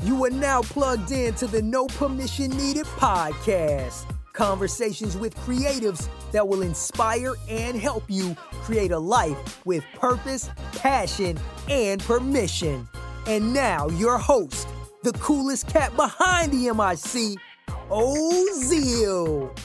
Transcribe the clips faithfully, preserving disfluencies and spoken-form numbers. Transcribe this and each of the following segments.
You are now plugged in to the No Permission Needed podcast. Conversations with creatives that will inspire and help you create a life with purpose, passion, and permission. And now your host, the coolest cat behind the M I C, Ozeal.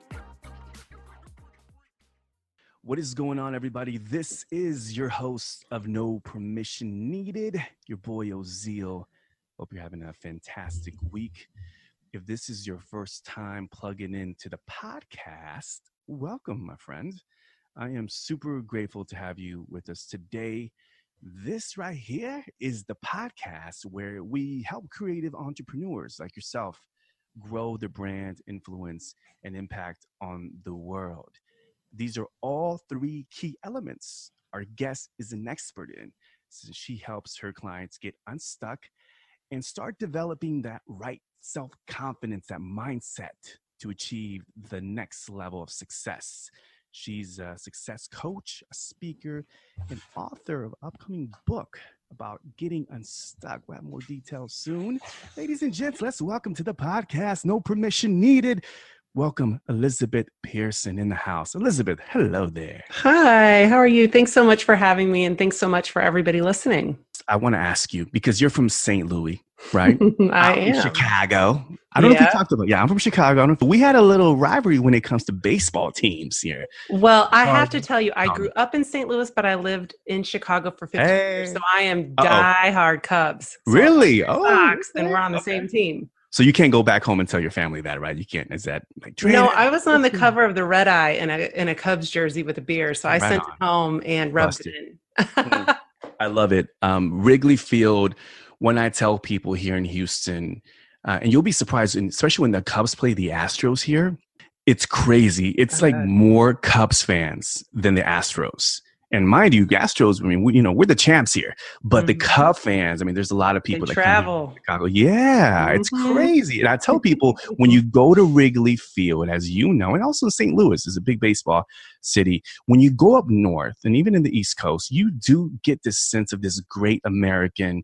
What is going on, everybody? This is your host of No Permission Needed, your boy Ozeal. Hope you're having a fantastic week. If this is your first time plugging into the podcast, welcome, my friend. I am super grateful to have you with us today. This right here is the podcast where we help creative entrepreneurs like yourself grow their brand, influence, and impact on the world. These are all three key elements our guest is an expert in, since she helps her clients get unstuck and start developing that right self-confidence, that mindset to achieve the next level of success. She's a success coach, a speaker, and author of an upcoming book about getting unstuck. We'll have more details soon. Ladies and gents, let's welcome to the podcast, No Permission Needed. Welcome, Elizabeth Pearson in the house. Elizabeth, hello there. Hi, how are you? Thanks so much for having me, and thanks so much for everybody listening. I want to ask you, because you're from Saint Louis, right? I I'm am. from Chicago. I don't Yeah. know if we talked about, yeah, I'm from Chicago. We had a little rivalry when it comes to baseball teams here. Well, I have Um, to tell you, I um, grew up in Saint Louis, but I lived in Chicago for fifteen Hey. years, so I am Uh-oh. diehard Cubs. So Really? I'm Oh, Sox, okay, and we're on the okay. same team. So you can't go back home and tell your family that, right? You can't. Is that like No, I was on the cover of the Red Eye in a in a Cubs jersey with a beer, so I Right sent on. it home and rubbed Busted. it in. I love it. Um, Wrigley Field, when I tell people here in Houston, uh, and you'll be surprised, and especially when the Cubs play the Astros here, it's crazy. It's I like bet. more Cubs fans than the Astros. And mind you, Astros, I mean, we, you know, we're the champs here, but the Mhm. Cub fans, I mean, there's a lot of people They that travel. come to Chicago. Yeah, it's Mhm. crazy. And I tell people when you go to Wrigley Field, as you know, and also Saint Louis is a big baseball city, when you go up north and even in the East Coast, you do get this sense of this great American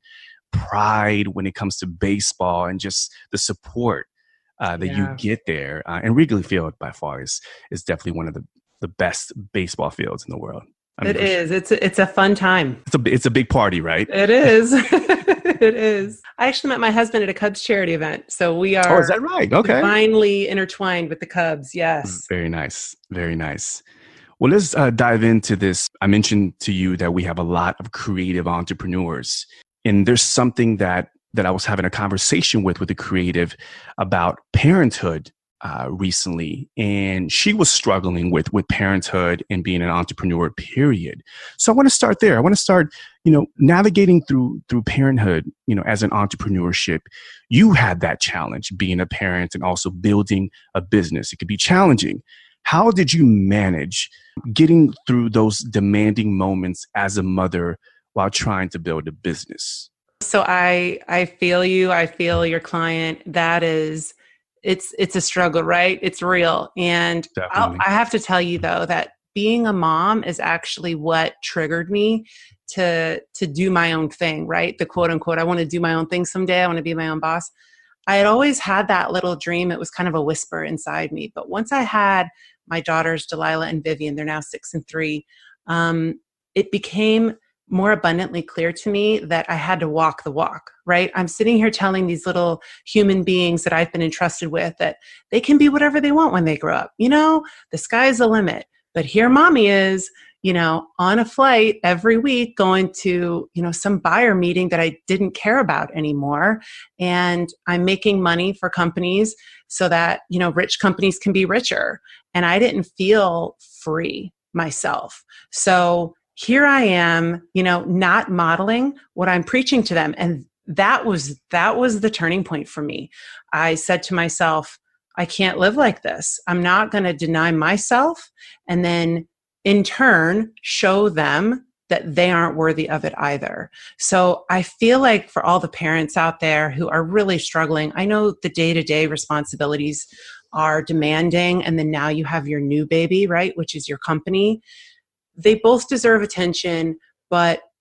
pride when it comes to baseball and just the support uh, that you Yeah. get there. Uh, and Wrigley Field, by far, is is definitely one of the, the best baseball fields in the world. I mean, It for sure. is. It's a, it's a fun time. It's a it's a big party, right? It is. It is. I actually met my husband at a Cubs charity event, so we are Oh, is that right? Okay. divinely intertwined with the Cubs. Yes. Very nice. Very nice. Well, let's uh, dive into this. I mentioned to you that we have a lot of creative entrepreneurs, and there's something that that I was having a conversation with with a creative about parenthood uh, recently, and she was struggling with with parenthood and being an entrepreneur. Period. So I want to start there. I want to start, you know, navigating through through parenthood. You know, as an entrepreneurship, you had that challenge being a parent and also building a business. It could be challenging. How did you manage getting through those demanding moments as a mother while trying to build a business? So I I feel you. I feel your client. That is, it's it's a struggle, right? It's real. And I'll, Definitely. I have to tell you though that being a mom is actually what triggered me to to do my own thing, right? The quote unquote, I want to do my own thing someday. I want to be my own boss. I had always had that little dream. It was kind of a whisper inside me. But once I had my daughters, Delilah and Vivian, they're now six and three, um, it became more abundantly clear to me that I had to walk the walk, right? I'm sitting here telling these little human beings that I've been entrusted with that they can be whatever they want when they grow up. You know, the sky's the limit. But here mommy is, you know, on a flight every week going to, you know, some buyer meeting that I didn't care about anymore. And I'm making money for companies so that, you know, rich companies can be richer. And I didn't feel free myself. So here I am, you know, not modeling what I'm preaching to them. And that was, that was the turning point for me. I said to myself, I can't live like this. I'm not going to deny myself and then in turn show them that they aren't worthy of it either. So I feel like for all the parents out there who are really struggling, I know the day-to-day responsibilities are demanding, and then now you have your new baby, right, which is your company. They both deserve attention, but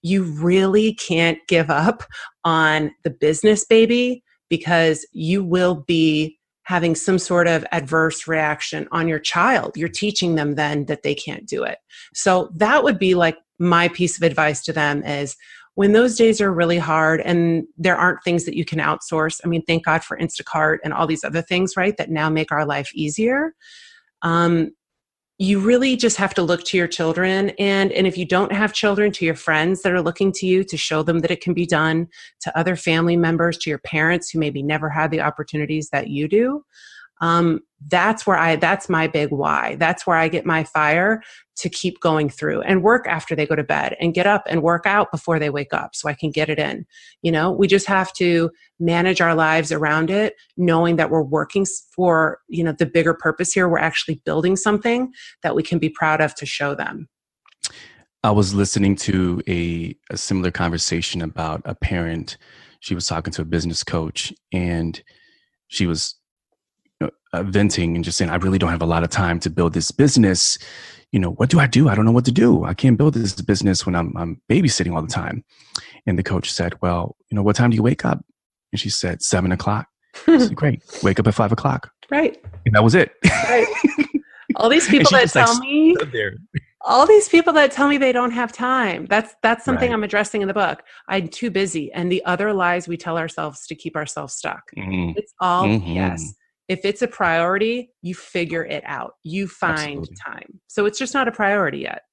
you really can't give up on the business, baby, because you will be having some sort of adverse reaction on your child. You're teaching them then that they can't do it. So that would be like my piece of advice to them is when those days are really hard and there aren't things that you can outsource. I mean, thank God for Instacart and all these other things, right, that now make our life easier. Um, you really just have to look to your children. And, and if you don't have children, to your friends that are looking to you to show them that it can be done, to other family members, to your parents who maybe never had the opportunities that you do. Um, that's where I, that's my big why. That's where I get my fire to keep going through and work after they go to bed and get up and work out before they wake up so I can get it in. You know, we just have to manage our lives around it, knowing that we're working for, you know, the bigger purpose here. We're actually building something that we can be proud of to show them. I was listening to a, a similar conversation about a parent. She was talking to a business coach and she was Uh, venting and just saying, I really don't have a lot of time to build this business. You know, what do I do? I don't know what to do. I can't build this business when I'm, I'm babysitting all the time. And the coach said, well, you know, what time do you wake up? And she said, seven o'clock. I said, great. Wake up at five o'clock. Right. And that was it. Right. All these people that tell like, me, all these people that tell me they don't have time. That's, that's something right. I'm addressing in the book. I'm too busy. And the other lies we tell ourselves to keep ourselves stuck. Mm-hmm. It's all mm-hmm. yes. If it's a priority, you figure it out. You find Absolutely. Time. So it's just not a priority yet.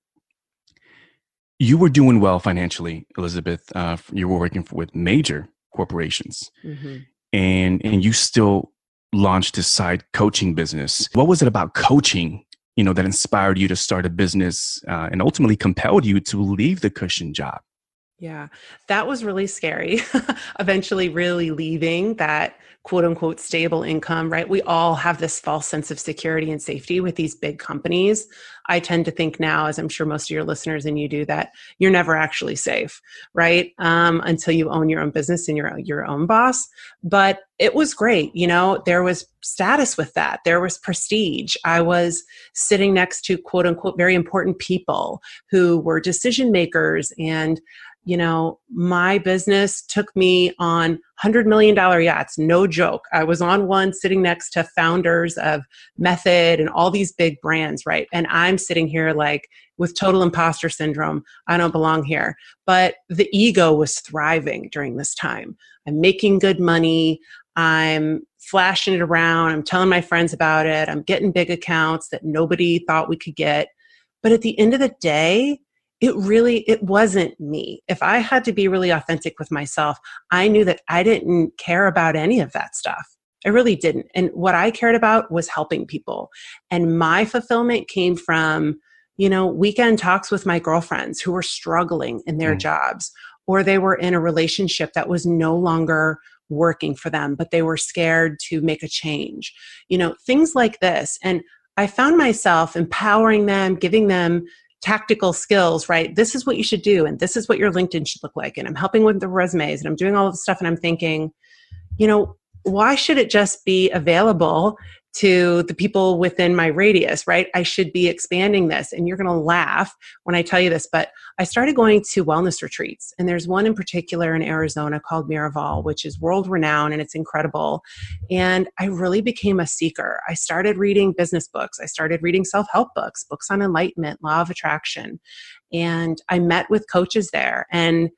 You were doing well financially, Elizabeth. Uh, you were working for, with major corporations, mm-hmm. and and you still launched this side coaching business. What was it about coaching, you know, that inspired you to start a business uh, and ultimately compelled you to leave the cushion job? Yeah, that was really scary. Eventually really leaving that quote unquote stable income, right? We all have this false sense of security and safety with these big companies. I tend to think now, as I'm sure most of your listeners and you do, that you're never actually safe, right? Um, until you own your own business and you're your own boss. But it was great. You know, there was status with that. There was prestige. I was sitting next to quote unquote very important people who were decision makers. And you know, my business took me on one hundred million dollars yachts, no joke. I was on one sitting next to founders of Method and all these big brands, right? And I'm sitting here like with total imposter syndrome. I don't belong here. But the ego was thriving during this time. I'm making good money. I'm flashing it around. I'm telling my friends about it. I'm getting big accounts that nobody thought we could get. But at the end of the day, it really, it wasn't me. If I had to be really authentic with myself, I knew that I didn't care about any of that stuff. I really didn't. And what I cared about was helping people. And my fulfillment came from, you know, weekend talks with my girlfriends who were struggling in their mm. jobs, or they were in a relationship that was no longer working for them, but they were scared to make a change. You know, things like this. And I found myself empowering them, giving them tactical skills, right? This is what you should do. And this is what your LinkedIn should look like. And I'm helping with the resumes and I'm doing all of the stuff. And I'm thinking, you know, why should it just be available to the people within my radius, right? I should be expanding this. And you're going to laugh when I tell you this, but I started going to wellness retreats. And there's one in particular in Arizona called Miraval, which is world renowned and it's incredible. And I really became a seeker. I started reading business books. I started reading self-help books, books on enlightenment, law of attraction. And I met with coaches there. And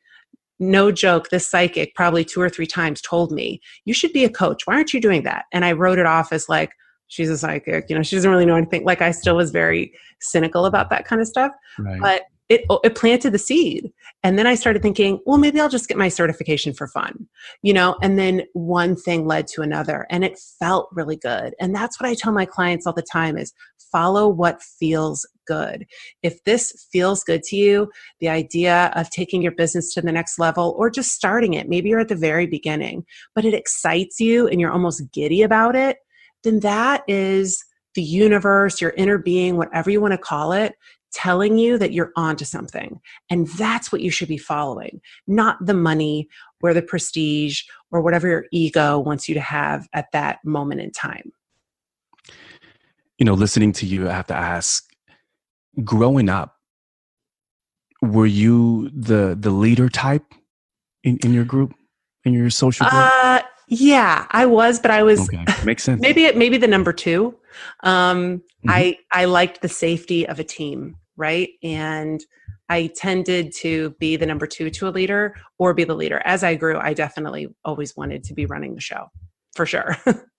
no joke, this psychic probably two or three times told me, you should be a coach. Why aren't you doing that? And I wrote it off as like, she's a psychic, you know, she doesn't really know anything. Like I still was very cynical about that kind of stuff, right. But it, it planted the seed. And then I started thinking, well, maybe I'll just get my certification for fun, you know, and then one thing led to another and it felt really good. And that's what I tell my clients all the time is follow what feels good. If this feels good to you, the idea of taking your business to the next level or just starting it, maybe you're at the very beginning, but it excites you and you're almost giddy about it, then that is the universe, your inner being, whatever you want to call it, telling you that you're onto something. And that's what you should be following, not the money or the prestige or whatever your ego wants you to have at that moment in time. You know, listening to you, I have to ask, growing up, were you the the leader type in, in your group, in your social group? Uh, yeah, I was, but I was okay. Makes sense. maybe it maybe the number two. Um, Mm-hmm. I I liked the safety of a team, right? And I tended to be the number two to a leader or be the leader. As I grew, I definitely always wanted to be running the show, for sure.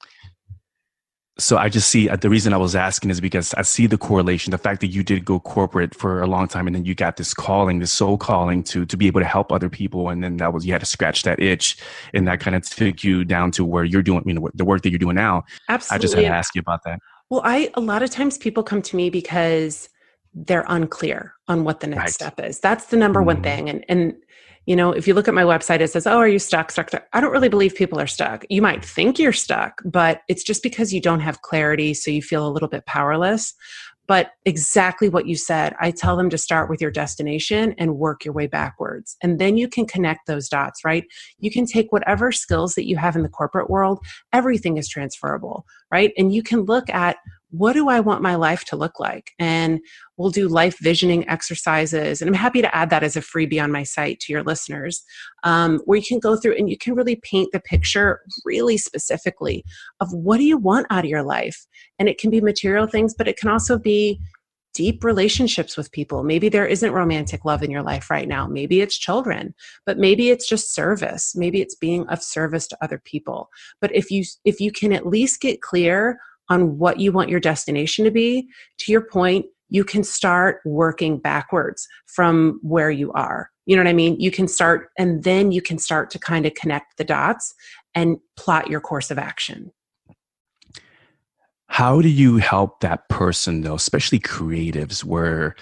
So I just see, uh, the reason I was asking is because I see the correlation, the fact that you did go corporate for a long time and then you got this calling, this soul calling to to be able to help other people. And then that was, you had to scratch that itch, and that kind of took you down to where you're doing, you know, the work that you're doing now. Absolutely. I just had to ask you about that. Well, I, a lot of times people come to me because they're unclear on what the next Right. step is. That's the number mm-hmm. one thing. And, and, you know, if you look at my website, it says, oh, are you stuck, stuck, stuck? I don't really believe people are stuck. You might think you're stuck, but it's just because you don't have clarity. So you feel a little bit powerless. But exactly what you said, I tell them to start with your destination and work your way backwards. And then you can connect those dots, right? You can take whatever skills that you have in the corporate world, everything is transferable, right? And you can look at, what do I want my life to look like? And we'll do life visioning exercises. And I'm happy to add that as a freebie on my site to your listeners, um, where you can go through and you can really paint the picture really specifically of what do you want out of your life? And it can be material things, but it can also be deep relationships with people. Maybe there isn't romantic love in your life right now. Maybe it's children, but maybe it's just service. Maybe it's being of service to other people. But if you, if you can at least get clear on what you want your destination to be, to your point, you can start working backwards from where you are. You know what I mean? You can start, and then you can start to kind of connect the dots and plot your course of action. How do you help that person though, especially creatives, where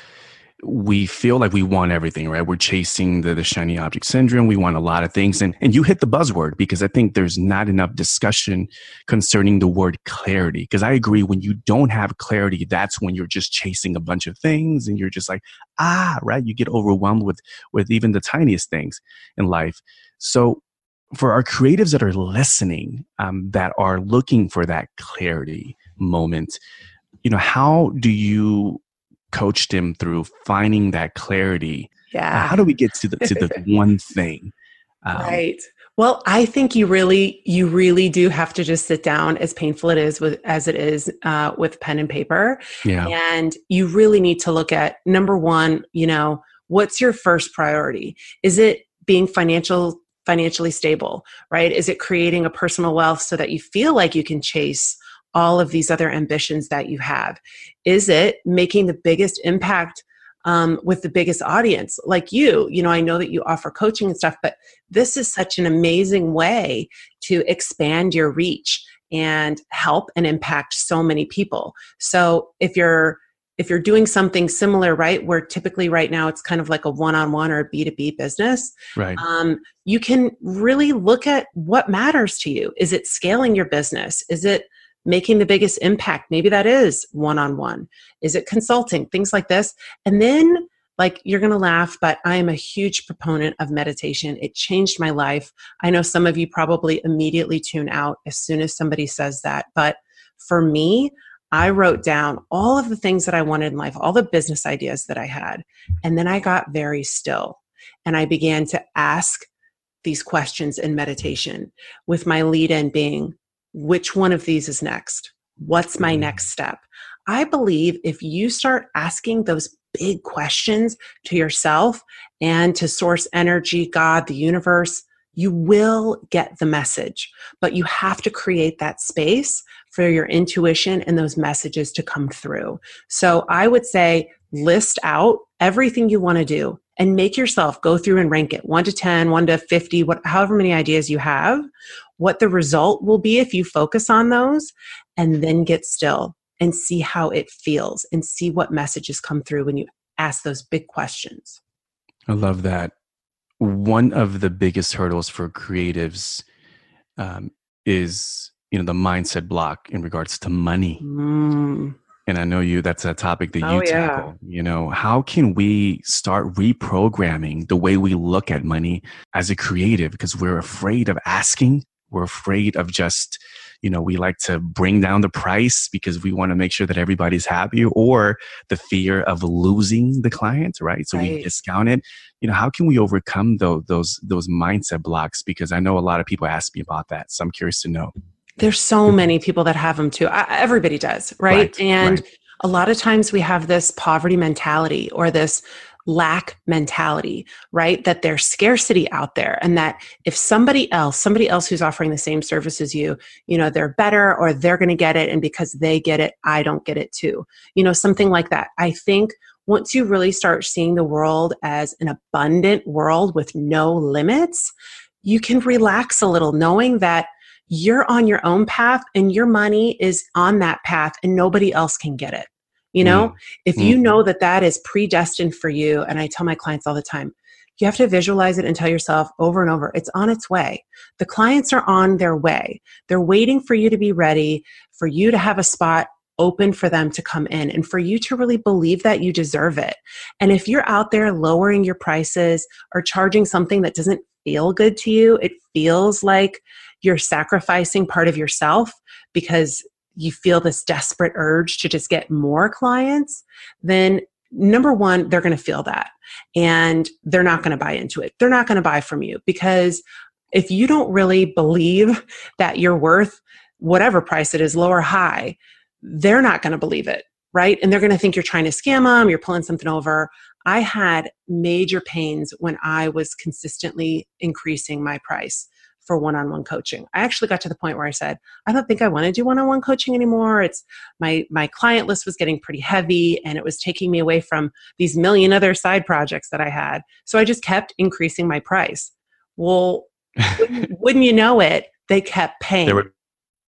we feel like we want everything, right? We're chasing the, the shiny object syndrome. We want a lot of things. And, and you hit the buzzword, because I think there's not enough discussion concerning the word clarity. Because I agree, when you don't have clarity, that's when you're just chasing a bunch of things and you're just like, ah, right? You get overwhelmed with, with even the tiniest things in life. So for our creatives that are listening, um, that are looking for that clarity moment, you know, how do you coach them through finding that clarity? Yeah. How do we get to the to the one thing? Um, right. Well, I think you really, you really do have to just sit down, as painful it is with, as it is uh, with pen and paper. Yeah. And you really need to look at, number one, you know, what's your first priority? Is it being financial, financially stable, right? Is it creating a personal wealth so that you feel like you can chase all of these other ambitions that you have? Is it making the biggest impact um, with the biggest audience like you? You know, I know that you offer coaching and stuff, but this is such an amazing way to expand your reach and help and impact so many people. So if you're if you're doing something similar, right, where typically right now it's kind of like a one-on-one or a B two B business, right. um, you can really look at what matters to you. Is it scaling your business? Is it making the biggest impact? Maybe that is one-on-one. Is it consulting? Things like this. And then, like, you're going to laugh, but I am a huge proponent of meditation. It changed my life. I know some of you probably immediately tune out as soon as somebody says that. But for me, I wrote down all of the things that I wanted in life, all the business ideas that I had. And then I got very still. And I began to ask these questions in meditation, with my lead-in being, which one of these is next? What's my next step? I believe if you start asking those big questions to yourself and to source energy, God, the universe, you will get the message. But you have to create that space for your intuition and those messages to come through. So I would say list out everything you want to do and make yourself go through and rank it one to ten, one to fifty, what, however many ideas you have, what the result will be if you focus on those, and then get still and see how it feels and see what messages come through when you ask those big questions. I love that. One of the biggest hurdles for creatives um, is, you know, the mindset block in regards to money. Mm. And I know you, that's a topic that you Oh, yeah. tackle. You know, how can we start reprogramming the way we look at money as a creative? Because we're afraid of asking. We're afraid of just, you know, we like to bring down the price because we want to make sure that everybody's happy, or the fear of losing the client, right? So Right. we discount it. You know, how can we overcome those, those, those mindset blocks? Because I know a lot of people ask me about that. So I'm curious to know. There's so many people that have them too. I, everybody does, right? Right, And right. a lot of times we have this poverty mentality or this lack mentality, right? That there's scarcity out there, and that if somebody else, somebody else who's offering the same service as you, you know, they're better or they're going to get it. And because they get it, I don't get it too. You know, something like that. I think once you really start seeing the world as an abundant world with no limits, you can relax a little knowing that you're on your own path and your money is on that path and nobody else can get it. You know, mm. if you mm. know that that is predestined for you, and I tell my clients all the time, you have to visualize it and tell yourself over and over, it's on its way. The clients are on their way. They're waiting for you to be ready, for you to have a spot open for them to come in, and for you to really believe that you deserve it. And if you're out there lowering your prices or charging something that doesn't feel good to you, it feels like you're sacrificing part of yourself because you feel this desperate urge to just get more clients, then number one, they're going to feel that and they're not going to buy into it. They're not going to buy from you, because if you don't really believe that you're worth whatever price it is, low or high, they're not going to believe it, right? And they're going to think you're trying to scam them, you're pulling something over. I had major pains when I was consistently increasing my price for one-on-one coaching. I actually got to the point where I said, I don't think I want to do one-on-one coaching anymore. It's my, my client list was getting pretty heavy and it was taking me away from these million other side projects that I had. So I just kept increasing my price. Well, wouldn't, wouldn't you know it, they kept paying. They were-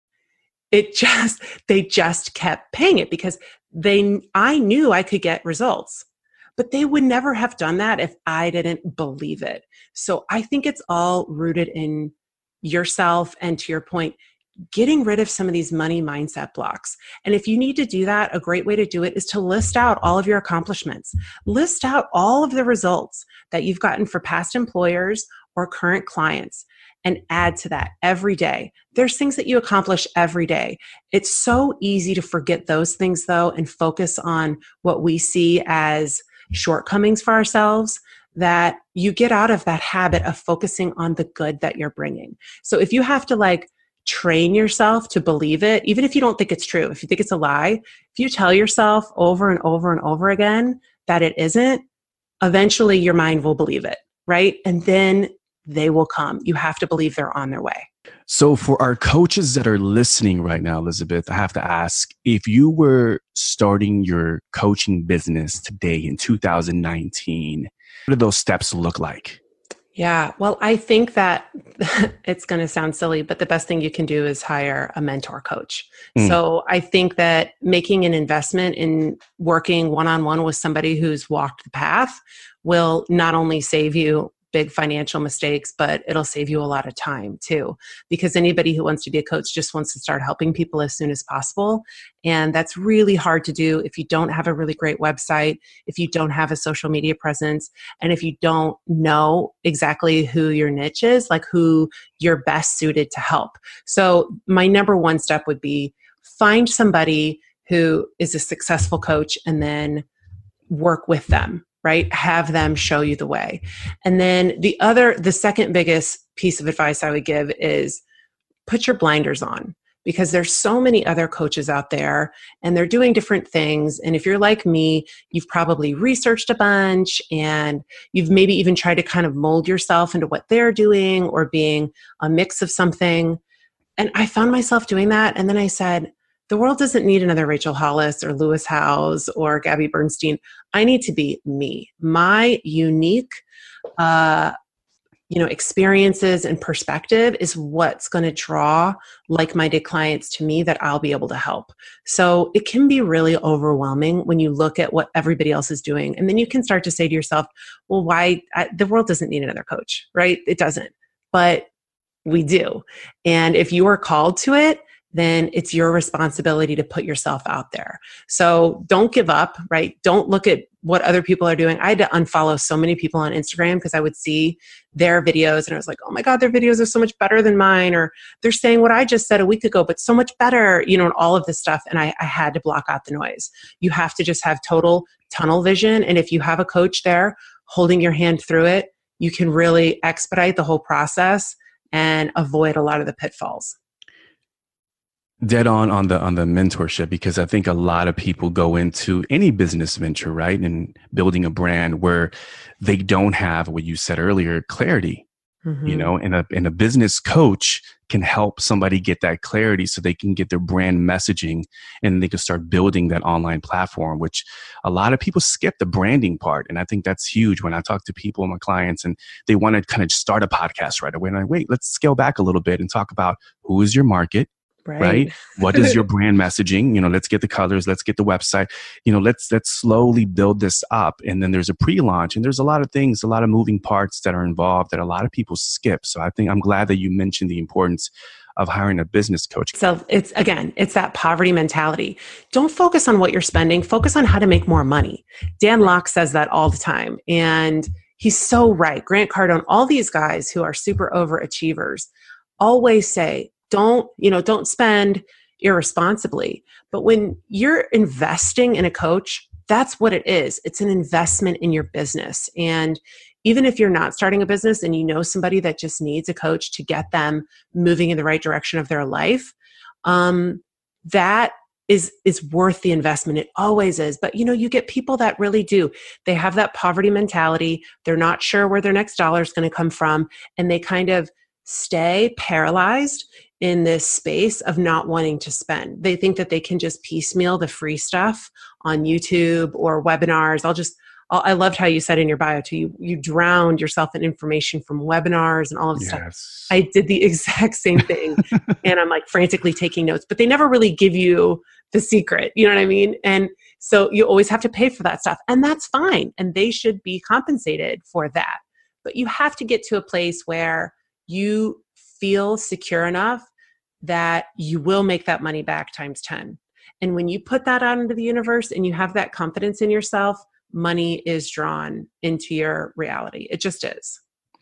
it just, they just kept paying it because they, I knew I could get results. But they would never have done that if I didn't believe it. So I think it's all rooted in yourself, and to your point, getting rid of some of these money mindset blocks. And if you need to do that, a great way to do it is to list out all of your accomplishments. List out all of the results that you've gotten for past employers or current clients, and add to that every day. There's things that you accomplish every day. It's so easy to forget those things though and focus on what we see as shortcomings for ourselves, that you get out of that habit of focusing on the good that you're bringing. So if you have to like train yourself to believe it, even if you don't think it's true, if you think it's a lie, if you tell yourself over and over and over again that it isn't, eventually your mind will believe it, right? And then they will come. You have to believe they're on their way. So for our coaches that are listening right now, Elizabeth, I have to ask, if you were starting your coaching business today in two thousand nineteen, what do those steps look like? Yeah, well, I think that it's going to sound silly, but the best thing you can do is hire a mentor coach. Mm. So I think that making an investment in working one-on-one with somebody who's walked the path will not only save you big financial mistakes, but it'll save you a lot of time too, because anybody who wants to be a coach just wants to start helping people as soon as possible. And that's really hard to do if you don't have a really great website, if you don't have a social media presence, and if you don't know exactly who your niche is, like who you're best suited to help. So my number one step would be find somebody who is a successful coach and then work with them. Right? Have them show you the way. And then the other, the second biggest piece of advice I would give is put your blinders on, because there's so many other coaches out there and they're doing different things. And if you're like me, you've probably researched a bunch and you've maybe even tried to kind of mold yourself into what they're doing or being a mix of something. And I found myself doing that. And then I said, the world doesn't need another Rachel Hollis or Lewis Howes or Gabby Bernstein. I need to be me. My unique, uh, you know, experiences and perspective is what's going to draw like-minded clients to me that I'll be able to help. So it can be really overwhelming when you look at what everybody else is doing. And then you can start to say to yourself, well, why? I, the world doesn't need another coach, right? It doesn't. But we do. And if you are called to it, then it's your responsibility to put yourself out there. So don't give up, right? Don't look at what other people are doing. I had to unfollow so many people on Instagram because I would see their videos and I was like, oh my God, their videos are so much better than mine. Or they're saying what I just said a week ago, but so much better, you know, and all of this stuff. And I, I had to block out the noise. You have to just have total tunnel vision. And if you have a coach there holding your hand through it, you can really expedite the whole process and avoid a lot of the pitfalls. Dead on on the on the mentorship, because I think a lot of people go into any business venture, right, and building a brand where they don't have what you said earlier, clarity. Mm-hmm. You know, and a and a business coach can help somebody get that clarity so they can get their brand messaging and they can start building that online platform, which a lot of people skip the branding part. And I think that's huge. When I talk to people, my clients, and they want to kind of start a podcast right away, and I'm like, wait, let's scale back a little bit and talk about who is your market. Right. right? What is your brand messaging? You know, let's get the colors, let's get the website, you know, let's, let's slowly build this up. And then there's a pre-launch and there's a lot of things, a lot of moving parts that are involved that a lot of people skip. So I think I'm glad that you mentioned the importance of hiring a business coach. So it's, again, it's that poverty mentality. Don't focus on what you're spending, focus on how to make more money. Dan Lok says that all the time. And he's so right. Grant Cardone, all these guys who are super overachievers always say, Don't, you know, don't spend irresponsibly. But when you're investing in a coach, that's what it is. It's an investment in your business. And even if you're not starting a business and you know somebody that just needs a coach to get them moving in the right direction of their life, um, that is, is worth the investment. It always is. But, you know, you get people that really do. They have that poverty mentality. They're not sure where their next dollar is going to come from. And they kind of stay paralyzed in this space of not wanting to spend. They think that they can just piecemeal the free stuff on YouTube or webinars. I'll just, I'll, I loved how you said in your bio too, you, you drowned yourself in information from webinars and all of this yes. stuff. I did the exact same thing. And I'm like frantically taking notes, but they never really give you the secret. You know what I mean? And so you always have to pay for that stuff, and that's fine. And they should be compensated for that. But you have to get to a place where you feel secure enough that you will make that money back times ten. And when you put that out into the universe and you have that confidence in yourself, money is drawn into your reality. It just is.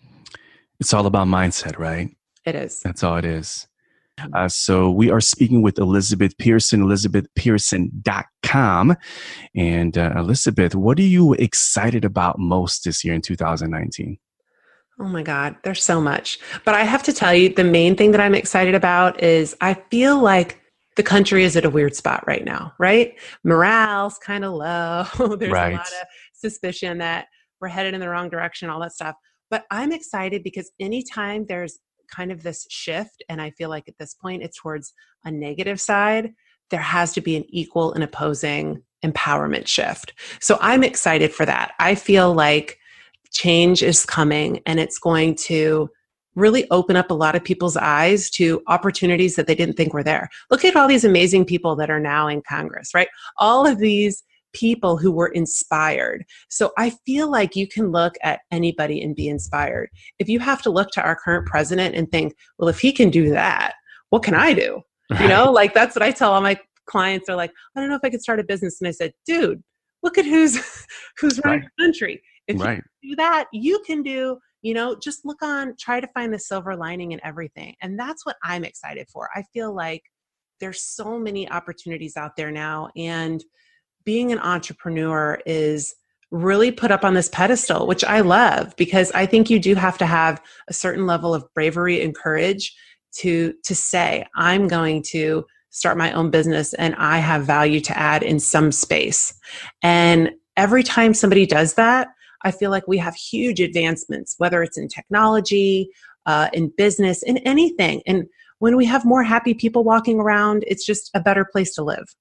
It's all about mindset, right? It is. That's all it is. Uh, so we are speaking with Elizabeth Pearson, elizabeth pearson dot com. And uh, Elizabeth, what are you excited about most this year in two thousand nineteen? Oh my God, there's so much. But I have to tell you, the main thing that I'm excited about is I feel like the country is at a weird spot right now, right? Morale's kind of low. There's right. a lot of suspicion that we're headed in the wrong direction, all that stuff. But I'm excited because anytime there's kind of this shift, and I feel like at this point it's towards a negative side, there has to be an equal and opposing empowerment shift. So I'm excited for that. I feel like change is coming, and it's going to really open up a lot of people's eyes to opportunities that they didn't think were there. Look at all these amazing people that are now in Congress, right? All of these people who were inspired. So I feel like you can look at anybody and be inspired. If you have to look to our current president and think, well, if he can do that, what can I do? Right. You know, like that's what I tell all my clients. They're like, I don't know if I could start a business. And I said, dude, look at who's who's running right. the country. If right. you do that, you can do, you know, just look on, try to find the silver lining in everything. And that's what I'm excited for. I feel like there's so many opportunities out there now. And being an entrepreneur is really put up on this pedestal, which I love, because I think you do have to have a certain level of bravery and courage to, to say, I'm going to start my own business and I have value to add in some space. And every time somebody does that, I feel like we have huge advancements, whether it's in technology, uh, in business, in anything. And when we have more happy people walking around, it's just a better place to live.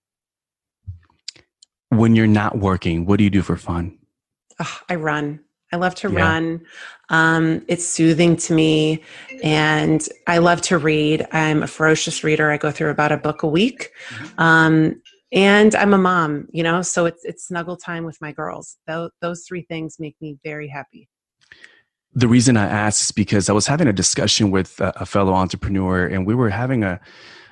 When you're not working, what do you do for fun? Oh, I run. I love to yeah. run. Um, it's soothing to me, and I love to read. I'm a ferocious reader. I go through about a book a week. Um, And I'm a mom, you know, so it's it's snuggle time with my girls. Those, those three things make me very happy. The reason I asked is because I was having a discussion with a, a fellow entrepreneur, and we were having a,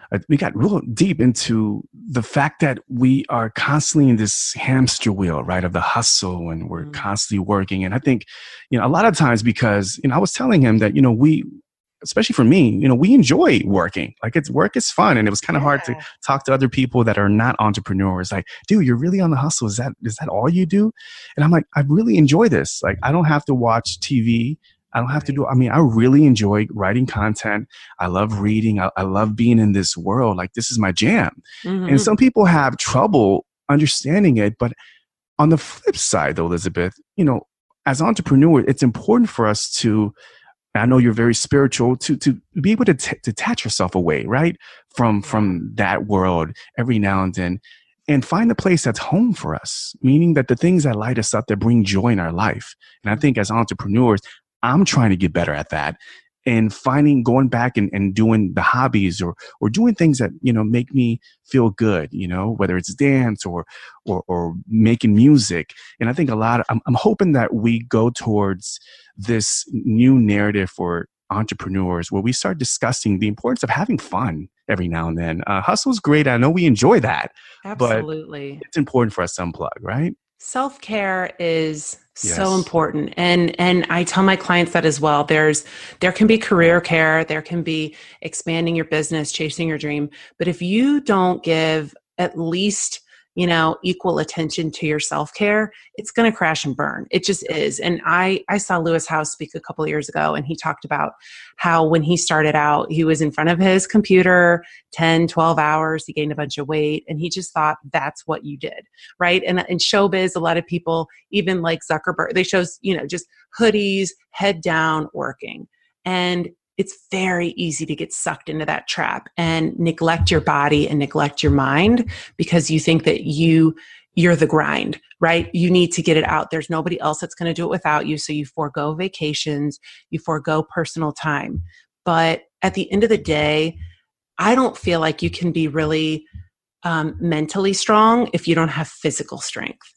uh, we got real deep into the fact that we are constantly in this hamster wheel, right, of the hustle, and we're mm-hmm. constantly working. And I think, you know, a lot of times because, you know, I was telling him that, you know, we, especially for me, you know, we enjoy working. Like, it's work is fun. And it was kind of yeah. hard to talk to other people that are not entrepreneurs. Like, dude, you're really on the hustle. Is that, is that all you do? And I'm like, I really enjoy this. Like, I don't have to watch T V. I don't have right. to do, I mean, I really enjoy writing content. I love reading. I, I love being in this world. Like, this is my jam. Mm-hmm. And some people have trouble understanding it. But on the flip side, though, Elizabeth, you know, as entrepreneurs, it's important for us to, I know you're very spiritual, to to be able to t- detach yourself away, right, from from that world every now and then, and find a place that's home for us, meaning that the things that light us up, that bring joy in our life. And I think as entrepreneurs, I'm trying to get better at that, and finding, going back and, and doing the hobbies or or doing things that, you know, make me feel good, you know, whether it's dance or or or making music. And I think a lot of, I'm, I'm hoping that we go towards this new narrative for entrepreneurs where we start discussing the importance of having fun every now and then. Uh, hustle's great. I know we enjoy that. Absolutely. But it's important for us to unplug, right? Self-care is yes. so important. And, and I tell my clients that as well. There's, there can be career care. There can be expanding your business, chasing your dream. But if you don't give at least, you know, equal attention to your self-care, it's going to crash and burn. It just is. And I, I saw Lewis Howes speak a couple of years ago, and he talked about how when he started out, he was in front of his computer ten, twelve hours, he gained a bunch of weight, and he just thought that's what you did, right? And in showbiz, a lot of people, even like Zuckerberg, they shows, you know, just hoodies, head down, working. And it's very easy to get sucked into that trap and neglect your body and neglect your mind because you think that you, you're the grind, right? You need to get it out. There's nobody else that's going to do it without you. So you forego vacations, you forego personal time. But at the end of the day, I don't feel like you can be really um, mentally strong if you don't have physical strength.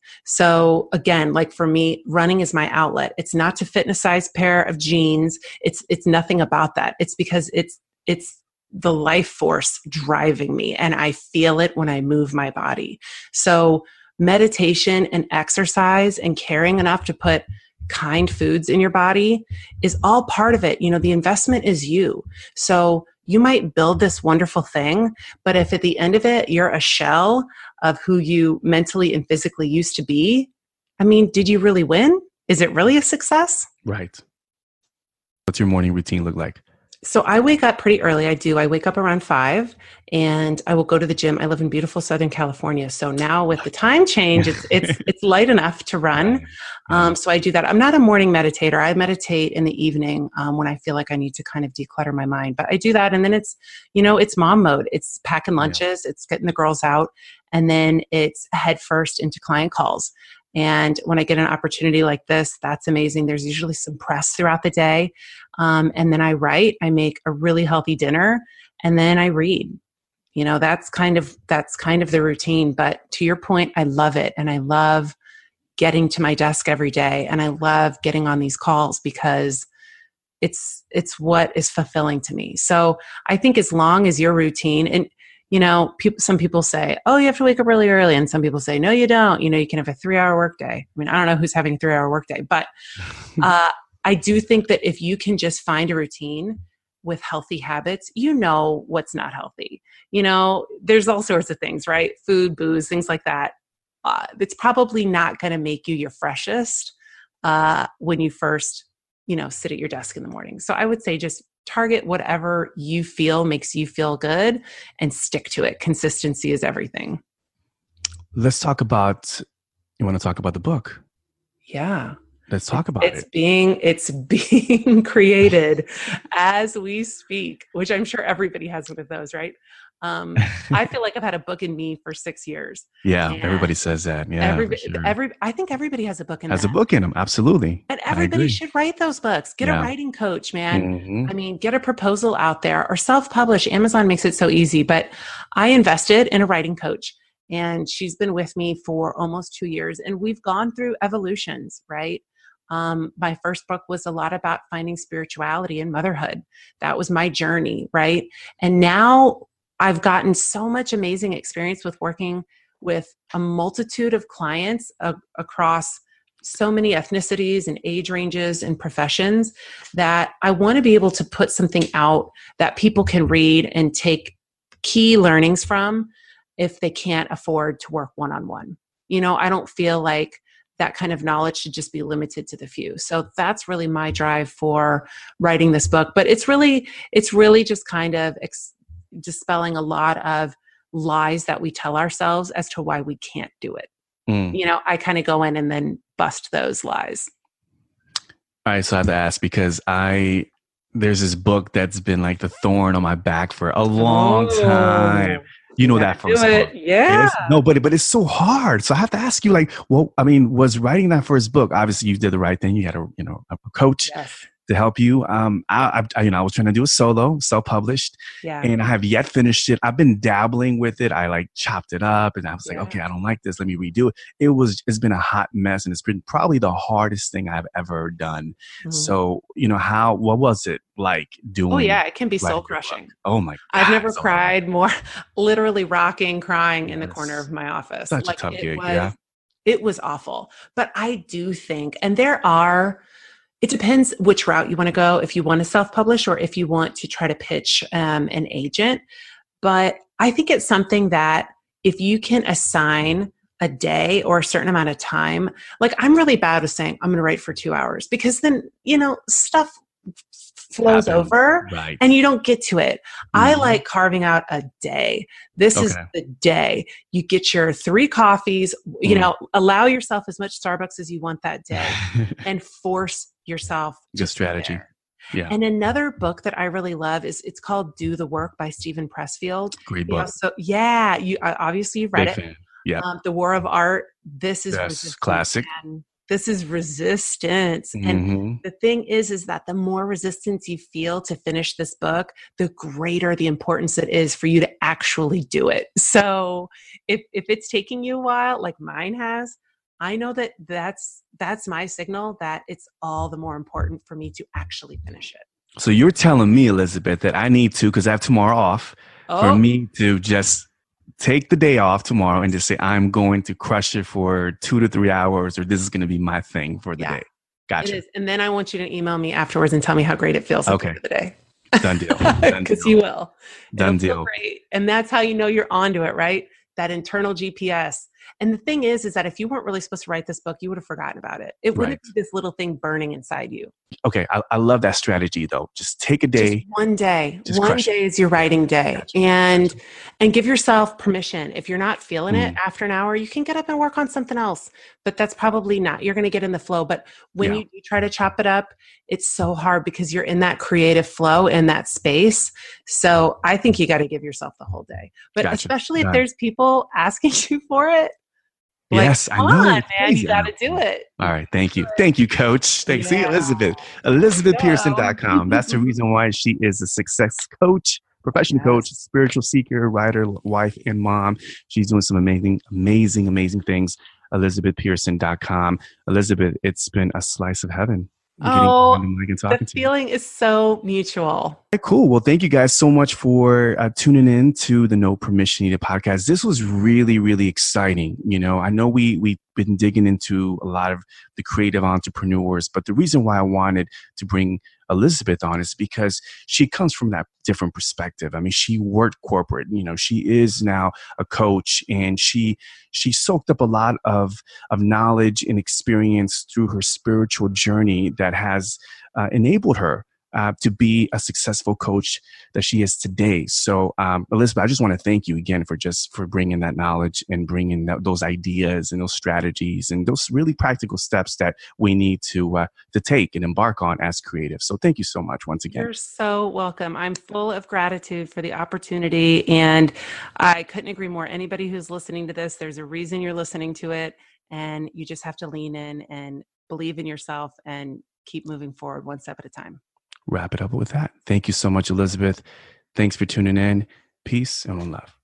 So again, like for me, running is my outlet. It's not to fit in a size pair of jeans. It's, it's nothing about that. It's because it's, it's the life force driving me, and I feel it when I move my body. So meditation and exercise and caring enough to put kind foods in your body is all part of it. You know, the investment is you. So you might build this wonderful thing, but if at the end of it, you're a shell of who you mentally and physically used to be, I mean, did you really win? Is it really a success? Right. What's your morning routine look like? So I wake up pretty early. I do. I wake up around five and I will go to the gym. I live in beautiful Southern California. So now with the time change, it's it's it's light enough to run. Um, so I do that. I'm not a morning meditator. I meditate in the evening um, when I feel like I need to kind of declutter my mind. But I do that. And then it's, you know, it's mom mode. It's packing lunches. Yeah. It's getting the girls out. And then it's head first into client calls. And when I get an opportunity like this, that's amazing. There's usually some press throughout the day. Um, and then I write, I make a really healthy dinner, and then I read. You know, that's kind of, that's kind of the routine. But to your point, I love it. And I love getting to my desk every day. And I love getting on these calls because it's, it's what is fulfilling to me. So I think as long as your routine, and you know, people, some people say, oh, you have to wake up really early. And some people say, no, you don't. You know, you can have a three hour workday. I mean, I don't know who's having a three hour workday, but uh, I do think that if you can just find a routine with healthy habits, you know what's not healthy. You know, there's all sorts of things, right? Food, booze, things like that. Uh, it's probably not going to make you your freshest uh, when you first, you know, sit at your desk in the morning. So I would say just target whatever you feel makes you feel good and stick to it. Consistency is everything. Let's talk about, you want to talk about the book? Yeah. Let's talk about it's it. Being, it's being created as we speak, which I'm sure everybody has one of those, right? Um, I feel like I've had a book in me for six years. Yeah, everybody says that. Yeah, everybody, sure. every, I think everybody has a book in has that. a book in them, absolutely. And everybody should write those books. Get yeah. a writing coach, man. Mm-hmm. I mean, get a proposal out there or self-publish. Amazon makes it so easy. But I invested in a writing coach, and she's been with me for almost two years, and we've gone through evolutions, right? Um, my first book was a lot about finding spirituality and motherhood. That was my journey, right? And now I've gotten so much amazing experience with working with a multitude of clients uh, across so many ethnicities and age ranges and professions that I want to be able to put something out that people can read and take key learnings from if they can't afford to work one-on-one. You know, I don't feel like that kind of knowledge should just be limited to the few. So that's really my drive for writing this book. But it's really, it's really just kind of ex- dispelling a lot of lies that we tell ourselves as to why we can't do it. Mm. You know, I kind of go in and then bust those lies. All right. So I have to ask because I, there's this book that's been like the thorn on my back for a long oh. time. You know that first book. Yeah. It's, no, but, but it's so hard. So I have to ask you, like, well, I mean, was writing that first book, obviously you did the right thing. You had a, you know, a coach yes. to help you. Um, I, I, you know, I was trying to do a solo, self-published, yeah. and I have yet finished it. I've been dabbling with it. I like chopped it up and I was like, yeah. okay, I don't like this. Let me redo it. It was, it's been a hot mess and it's been probably the hardest thing I've ever done. Mm-hmm. So, you know, how, what was it like doing? Oh yeah, it can be soul crushing. Oh my God. I've never so cried hard. more, literally rocking, crying yes. in the corner of my office. Such like, a tough it gig, was, yeah. It was awful. But I do think, and there are, it depends which route you want to go, if you want to self-publish or if you want to try to pitch um, an agent. But I think it's something that if you can assign a day or a certain amount of time, like I'm really bad with saying, I'm going to write for two hours because then, you know, stuff flows Happens. over right. and you don't get to it. Mm-hmm. I like carving out a day. This okay. is the day. You get your three coffees, you mm. know, allow yourself as much Starbucks as you want that day and force yourself. Good strategy. Yeah. And another book that I really love is it's called Do the Work by Stephen Pressfield. Great book. You know, so yeah, you obviously you've read Big it. Fan. Yeah. Um, The War of Art. This is yes, classic. And this is resistance. Mm-hmm. And the thing is, is that the more resistance you feel to finish this book, the greater the importance it is for you to actually do it. So if, if it's taking you a while, like mine has, I know that that's, that's my signal that it's all the more important for me to actually finish it. So you're telling me, Elizabeth, that I need to, because I have tomorrow off, oh. for me to just take the day off tomorrow and just say, I'm going to crush it for two to three hours, or this is going to be my thing for the yeah, day. Gotcha. It is. And then I want you to email me afterwards and tell me how great it feels okay. at the end of the day. Done deal. Because you will. Done It'll deal. Great. And that's how you know you're onto it, right? That internal G P S. And the thing is, is that if you weren't really supposed to write this book, you would have forgotten about it. It wouldn't right. be this little thing burning inside you. Okay. I, I love that strategy though. Just take a day. Just one day. Just one day it. is your writing day. Gotcha. And Gotcha. and give yourself permission. If you're not feeling mm. it after an hour, you can get up and work on something else. But that's probably not. You're going to get in the flow. But when yeah. you, you try to chop it up, it's so hard because you're in that creative flow in that space. So I think you got to give yourself the whole day. But gotcha. especially Got if there's people asking you for it. Like, yes, I know. On, man, you got to do it. All right. Thank you. Thank you, Coach. Thanks. Yeah. See, Elizabeth. Elizabeth Pearson dot com. That's the reason why she is a success coach, professional yes. coach, spiritual seeker, writer, wife, and mom. She's doing some amazing, amazing, amazing things. Elizabeth Pearson dot com. Elizabeth, it's been a slice of heaven. Oh, the feeling is so mutual. Okay, cool. Well, thank you guys so much for uh, tuning in to the No Permission Needed podcast. This was really, really exciting. You know, I know we, we've been digging into a lot of the creative entrepreneurs, but the reason why I wanted to bring Elizabeth on is because she comes from that different perspective. I mean, she worked corporate, you know, she is now a coach, and she she soaked up a lot of of knowledge and experience through her spiritual journey that has uh, enabled her uh, to be a successful coach that she is today. So, um, Elizabeth, I just want to thank you again for just for bringing that knowledge and bringing that, those ideas and those strategies and those really practical steps that we need to uh, to take and embark on as creatives. So thank you so much once again. You're so welcome. I'm full of gratitude for the opportunity, and I couldn't agree more. Anybody who's listening to this, there's a reason you're listening to it, and you just have to lean in and believe in yourself and keep moving forward one step at a time. Wrap it up with that. Thank you so much, Elizabeth. Thanks for tuning in. Peace and one love.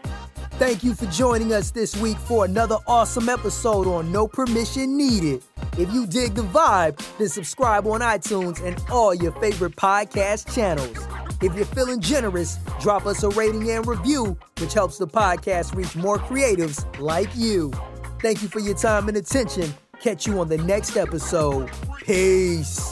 Thank you for joining us this week for another awesome episode on No Permission Needed. If you dig the vibe, then subscribe on iTunes and all your favorite podcast channels. If you're feeling generous, drop us a rating and review, which helps the podcast reach more creatives like you. Thank you for your time and attention. Catch you on the next episode. Peace.